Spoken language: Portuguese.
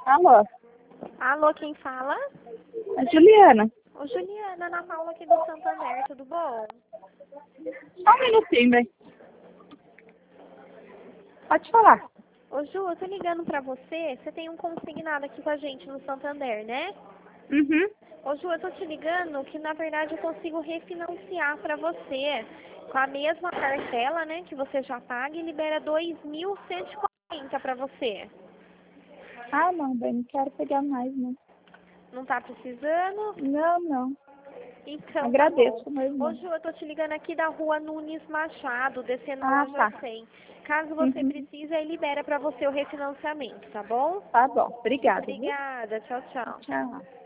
Alô, Alô, quem fala? é Juliana. Ô, Juliana, Ana Paula aqui do Santander, tudo bom? Só um minutinho, bem. Pode falar. Ô, Ju, eu tô ligando pra você. Você tem um consignado aqui com a gente no Santander, né? Uhum. Ô, Ju, eu tô te ligando que, na verdade, eu consigo refinanciar pra você com a mesma parcela, né, que você já paga e libera 2.140 pra você. Ah, não, bem, não quero pegar mais, não. Não tá precisando? Não, não. Então, tá bom. Agradeço, mas Ô, não. Ju, eu tô te ligando aqui da rua Nunes Machado, descendo a Ah, loja tá. 100. Caso você Uhum. precise, aí libera pra você o refinanciamento, tá bom? Tá bom. Obrigada, viu? Obrigada. Tchau, tchau. Tchau.